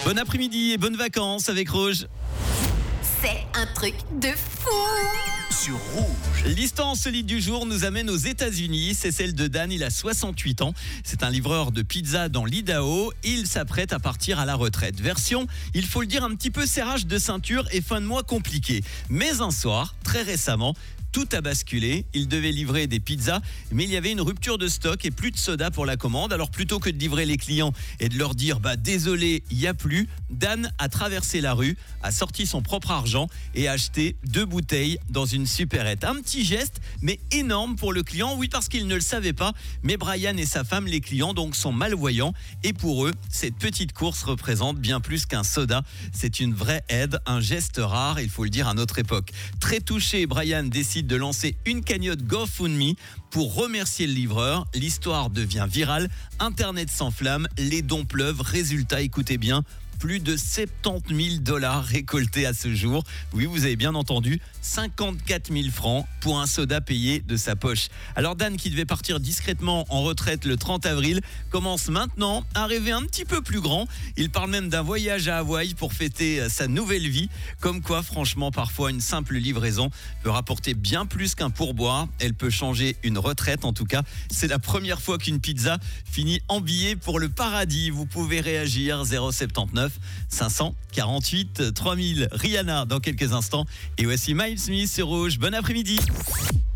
Bon après-midi et bonnes vacances avec Rouge. C'est un truc de fou. Sur Rouge. L'histoire insolite du jour nous amène aux États-Unis. C'est celle de Dan, il a 68 ans. C'est un livreur de pizza dans l'Idaho. Il s'apprête à partir à la retraite. Version, il faut le dire, un petit peu serrage de ceinture et fin de mois compliqué. Mais un soir, très récemment, tout a basculé. Il devait livrer des pizzas, mais il y avait une rupture de stock et plus de soda pour la commande. Alors plutôt que de livrer les clients et de leur dire désolé, il n'y a plus, Dan a traversé la rue, a sorti son propre argent et a acheté 2 bouteilles dans une supérette. Un petit geste, mais énorme pour le client. Oui, parce qu'il ne le savait pas, mais Brian et sa femme, les clients, donc sont malvoyants. Et pour eux, cette petite course représente bien plus qu'un soda. C'est une vraie aide, un geste rare, il faut le dire, à notre époque. Très touché, Brian décide de lancer une cagnotte GoFundMe pour remercier le livreur. L'histoire devient virale, Internet s'enflamme, les dons pleuvent. Résultat, écoutez bien, plus de 70 000 $ récoltés à ce jour. Oui, vous avez bien entendu, 54 000 francs pour un soda payé de sa poche. Alors Dan, qui devait partir discrètement en retraite le 30 avril, commence maintenant à rêver un petit peu plus grand. Il parle même d'un voyage à Hawaï pour fêter sa nouvelle vie. Comme quoi, franchement, parfois une simple livraison peut rapporter bien plus qu'un pourboire. Elle peut changer une retraite. En tout cas, c'est la première fois qu'une pizza finit en billet pour le paradis. Vous pouvez réagir 079 548 3000. Rihanna dans quelques instants. Et voici Miles Smith sur Rouge. Bon après-midi.